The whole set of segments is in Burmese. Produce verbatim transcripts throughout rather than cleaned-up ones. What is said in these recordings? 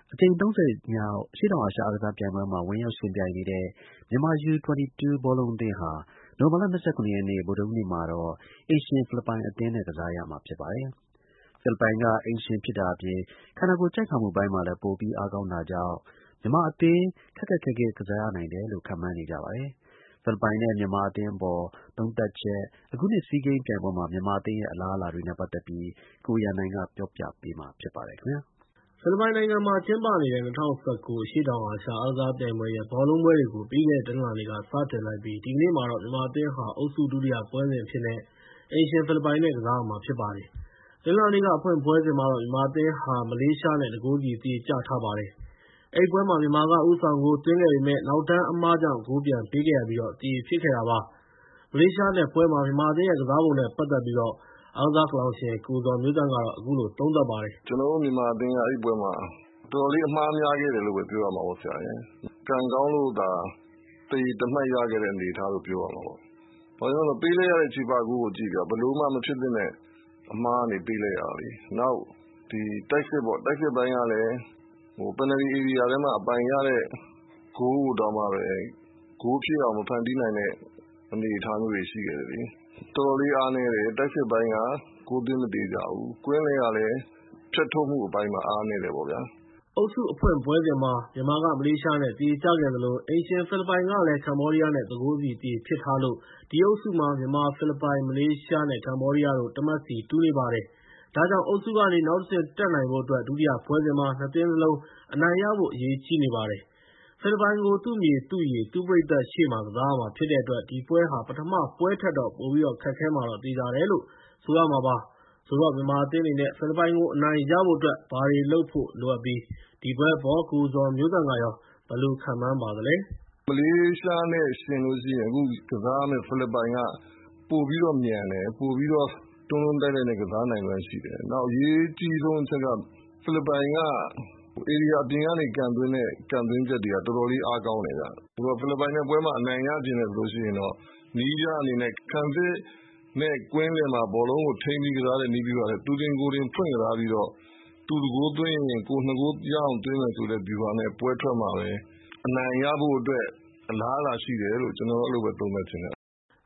အကြိမ် ၃၀ မြောက် အရှေ့တောင်အာရှ အားကစားပြိုင်ပွဲမှာ ဝင်ရောက်ယှဉ်ပြိုင်နေတဲ့ မြန်မာ ယူ ၂၂ ဘောလုံးအသင်းဟာ နိုဝင်ဘာလ ၂၇ ရက်နေ့ ဗုဒ္ဓဟူးနေ့မှာတော့ အိမ်ရှင် ဖိလစ်ပိုင်အသင်းနဲ့ ကစားရမှာ ဖြစ်ပါတယ်။ ဖိလစ်ပိုင်က အိမ်ရှင်ဖြစ်တာအပြင် ခန္ဓာကိုယ်ကြံ့ခိုင်မှုပိုင်းမှာလည်း ပိုပြီး အားကောင်းတာကြောင့် မြန်မာအသင်း ခက်ခက်ခဲခဲ ကစားရနိုင်တယ်လို့ ခန့်မှန်းနေကြပါတယ်။ ဖိလစ်ပိုင်နဲ့ မြန်မာအသင်းအပေါ် သုံးသပ်ချက်၊ အခုနှစ် SEA Games ပြိုင်ပွဲမှာ မြန်မာအသင်းရဲ့ အလားအလာတွေနဲ့ ပတ်သက်ပြီး ကိုရန်နိုင်က ပြောပြပေးမှာ ဖြစ်ပါတယ်။ ဖိလစ်ပိုင်နိုင်ငံမှာ ကျင်းပနေတဲ့ ၂၀၁၉ အရှေ့တောင်အာရှ အားကစားပြိုင်ပွဲရဲ့ ဘောလုံးပွဲတွေကို ပြီးခဲ့တဲ့ တနင်္လာနေ့က စတင်လိုက်ပြီး ဒီကနေ့မှာတော့ မြန်မာအသင်းဟာ အုပ်စု ဒုတိယပွဲစဉ်အဖြစ်နဲ့ အိမ်ရှင် ဖိလစ်ပိုင်နဲ့ ကစားရမှာဖြစ်ပါတယ်။ တနင်္လာနေ့က အဖွင့်ပွဲစဉ်မှာတော့ မြန်မာအသင်းဟာ မလေးရှားနဲ့ ၁ ဂိုးစီ သရေကျထားပါတယ်။ အဲဒီပွဲမှာ မြန်မာက ဦးဆောင်ဂိုးသွင်းခဲ့ပေမယ့် နောက်တန်းအမှားကြောင့် ဂိုးပြန်ပေးခဲ့ရပြီး သရေဖြစ်ခဲ့တာပါ။ မလေးရှားနဲ့ပွဲမှာ မြန်မာအသင်းရဲ့ ကစားပုံနဲ့ ပတ်သက်ပြီး အားကစားကလောင်ရှင် ကိုဇော်မျိုးသန့်က အခုလို သုံးသပ်ပါတယ်။ “ကျနော်တို့ မြန်မာအသင်းက အဲဒီပွဲမှာ တော်တော်လေး အမှားများခဲ့တယ်လို့ပဲ ပြောရမှာပေါ့။ ကံကောင်းလို့သာ သရေတမှတ်ရခဲ့တဲ့ အနေအထားလို့ ပြောရမှာပေါ့။ ဘာကြောင့်လဲဆိုတော့ ပေးလိုက်ရတဲ့ ချေပဂိုးကိုကြည့်ဗျာ။ ဘယ်လိုမှ မဖြစ်သင့်တဲ့ အမှားကနေ ပေးလိုက်ရတာလေ။ နောက် တိုက်စစ်ပေါ့။ တိုက်စစ်ပိုင်းကလည်း ပယ်နယ်လ်တီဧရိယာထဲမှာ အပိုင်ရတဲ့ ဂိုးကိုတောင်မှပဲ ဂိုးဖြစ်အောင် မဖန်တီးနိုင်တဲ့ အနေအထားမျိုးတွေ ရှိခဲ့တယ်လေ။ တော်တော်လေး အားနည်းတယ်။ တိုက်စစ်ပိုင်းက ဂိုးသွင်းမသေချာဘူး။ ကွင်းလယ်ကလည်း ဖြတ်ထုတ်မှုအပိုင်းမှာ အားနည်းတယ်ပေါ့ဗျာ။ ” အုပ်စုအဖွင့်ပွဲစဉ်မှာ မြန်မာက မလေးရှားနဲ့ သရေကျခဲ့သလို အိမ်ရှင် ဖိလစ်ပိုင်ကလည်း ကမ္ဘောဒီးယားနဲ့ ၁ ဂိုးစီ သရေဖြစ်ထားလို့ ဒီအုပ်စုမှာ မြန်မာ၊ ဖိလစ်ပိုင်၊ မလေးရှားနဲ့ ကမ္ဘောဒီးယားတို့ တမှတ်စီ တူနေပါတယ်။ ဒါကြောင့် အုပ်စုကနေ နောက်တဆင့် တက်နိုင်ဖို့အတွက် ဒုတိယပွဲစဉ်မှာ နှစ်သင်းစလုံး အနိုင်ရဖို့ အရေးကြီးနေပါတယ်။ ဖိလစ်ပိုင်ကို သူ့မြေသူ့ရေ သူ့ပရိသတ်ရှေ့မှာ ကစားရမှာဖြစ်တဲ့အတွက် ဒီပွဲဟာ ပထမပွဲထက်တော့ ပိုပြီး ခက်ခဲမှာတော့ သေချာတယ်လို့ ဆိုရမှာပါ။ ဆိုတော့ မြန်မာအသင်းအနေနဲ့ ဖိလစ်ပိုင်ကို အနိုင်ရဖို့အတွက် ဘာတွေလုပ်ဖို့လိုအပ်ပြီး ဒီပွဲအပေါ် ကိုဇော်မျိုးသန့်ကရော ဘယ်လိုခန့်မှန်းပါသလဲ။ “မလေးရှားနဲ့ ယှဉ်လို့ရှိရင် အခုကစားရမယ့် ဖိလစ်ပိုင်က ပိုပြီးတော့မြန်တယ်။ ပိုပြီးတော့ တွန်းတွန်းတိုက်တိုက်နဲ့ ကစားနိုင်စွမ်းရှိတယ်။ နောက် အရေးအကြီးဆုံးအချက်က ဖိလစ်ပိုင်က ဧရိယာအပြင်ကနေ ကန်သွင်းတဲ့ ကန်သွင်းချက်တွေက တော်တော်လေး အားကောင်းတယ်ဗျ။ ဆိုတော့ ဖိလစ်ပိုင်နဲ့ ပွဲမှာ အနိုင်ရချင်တယ်ဆိုရင်တော့ နည်းပြအနေနဲ့ ခံစစ်နဲ့ ကွင်းလယ်မှာ ဘောလုံးကို ထိန်းပြီးကစားတဲ့ နည်းဗျူဟာထက် သူတင်ကိုယ်တင် ဖွင့်ကစားပြီးတော့ သူ ၁ ဂိုးသွင်းရင် ကိုယ် ၂ ဂိုးရအောင်သွင်းမယ်ဆိုတဲ့ ဗျူဟာနဲ့ ပွဲထွက်မှပဲ အနိုင်ရဖို့အတွက် အလားအလာရှိတယ်လို့ ကျနော်တော့ အဲဒီလိုပဲ သုံးသပ်ချင်တယ်။ ”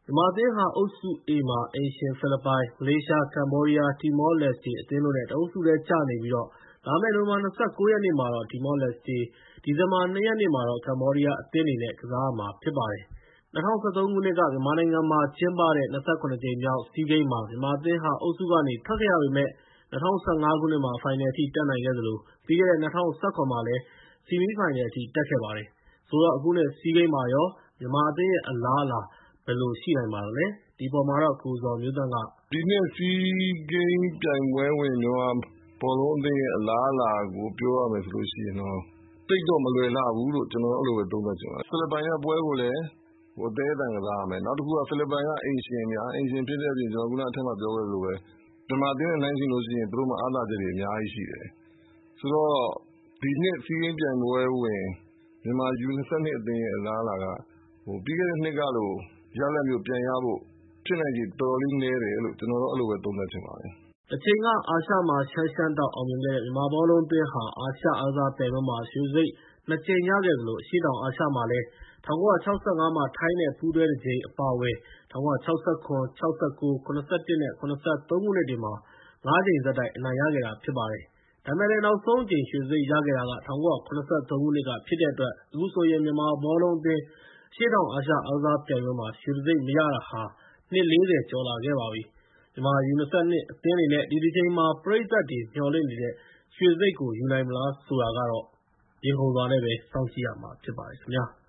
မြန်မာအသင်းဟာ အုပ်စု A မှာ အိမ်ရှင် ဖိလစ်ပိုင်၊ မလေးရှား၊ ကမ္ဘောဒီးယား၊ တီမောလက်စတေအသင်းတို့နဲ့ တအုပ်စုထဲကျနေပြီး လာမယ့် နိုဝင်ဘာ ၂၉ ရက်နေ့မှာတော့ တီမောလက်စတေး၊ ဒီဇင်ဘာ ၂ ရက်နေ့မှာတော့ ကမ္ဘောဒီးယားအသင်းတွေနဲ့ ကစားရမှာဖြစ်ပါတယ်။ ၂၀၁၃ ခုနှစ်က မြန်မာနိုင်ငံမှာ ကျင်းပတဲ့ ၂၇ ကြိမ်မြောက် SEA Games မှာ မြန်မာအသင်းဟာ အုပ်စုကနေ ထွက်ခဲ့ရပေမယ့် ၂၀၁၅ ခုနှစ်မှာ ဖိုင်နယ်အထိ တက်နိုင်ခဲ့သလို ပြီးခဲ့တဲ့ ၂၀၁၇ မှာလည်း ဆီမီးဖိုင်နယ်အထိ တက်ခဲ့ပါတယ်။ ဆိုတော့ အခုနှစ် SEA Games မှာရော မြန်မာအသင်းရဲ့ အလားအလာ ဘယ်လိုရှိနိုင်ပါသလဲ။ ဒီအပေါ်မှာတော့ ကိုဇော်မျိုးသန့်က “ဒီနှစ် SEA Games ပြိုင်ပွဲဝင် မြန်မာဘောလုံးအသင်းရဲ့ အလားအလာကို ပြောရမယ်ဆိုရင်တော့ သိပ်တော့မလွယ်လှဘူးလို့ ကျနော်တော့ အဲဒီလိုပဲ သုံးသပ်ချင်ပါတယ်။ ဖိလစ်ပိုင်နဲ့ပွဲကိုလည်း အသည်းအသန် ကစားရမယ်။ နောက်တခုက ဖိလစ်ပိုင်က အိမ်ရှင်ဗျာ။ အိမ်ရှင်ဖြစ်တဲ့အပြင် ကျနော် ခုနအထက်မှာ ပြောခဲ့သလိုပဲ မြန်မာအသင်းနဲ့ နှိုင်းယှဉ်လို့ရှိရင် သူတို့မှာ အားသာချက်တွေ အများကြီးရှိတယ်။ ဆိုတော့ ဒီနှစ် SEA Games ပြိုင်ပွဲဝင် မြန်မာ ယူ ၂၂ အသင်းရဲ့ အလားအလာက ပြီးခဲ့တဲ့နှစ်ကလို ရလဒ်မျိုး ပြန်ရဖို့ ဖြစ်နိုင်ချေ တော်တော်လေးနည်းတယ်လို့ ကျနော်တော့ အဲဒီလိုပဲ သုံးသပ်ချင်ပါတယ်။ ” တချိန်က အာရှမှာ ရှမ်းရှမ်းတောက် အောင်မြင်ခဲ့တဲ့ မြန်မာဘောလုံးအသင်းဟာ အာရှအားကစားပြိုင်ပွဲမှာ ရွှေတံဆိပ် ၂ ကြိမ်ရခဲ့သလို အရှေ့တောင်အာရှမှာလည်း ၁၉၆၅ မှာ ထိုင်းနဲ့ ပူးတွဲတကြိမ် အပါအဝင် ၁၉၆၇၊ ၆၉၊ ၇၁ နဲ့ ၇၃ ခုနှစ်တွေမှာ ၅ ကြိမ်ဆက်တိုက် အနိုင်ရခဲ့တာဖြစ်ပါတယ်။ ဒါပေမဲ့လည်း နောက်ဆုံးအကြိမ် ရွှေတံဆိပ်ရခဲ့တာက ၁၉၇၃ ခုနှစ်ကဖြစ်တဲ့အတွက် အခုဆိုရင် မြန်မာဘောလုံးအသင်း အရှေ့တောင်အာရှ အားကစားပြိုင်ပွဲမှာ ရွှေတံဆိပ်မရတာဟာ နှစ် ၄၀ ကျော်လာခဲ့ပါပြီ။ မြန်မာ ယူ ၂၂ အသင်းအနေနဲ့ ဒီတကြိမ်မှာ ပရိသတ်တွေ မျှော်လင့်နေတဲ့ ရွှေတံဆိပ်ကို ယူနိုင်မလား ဆိုတာကတော့ ရင်ခုန်စွာနဲ့ စောင့်ကြည့်ရမှာ ဖြစ်ပါတယ်ခင်ဗျာ။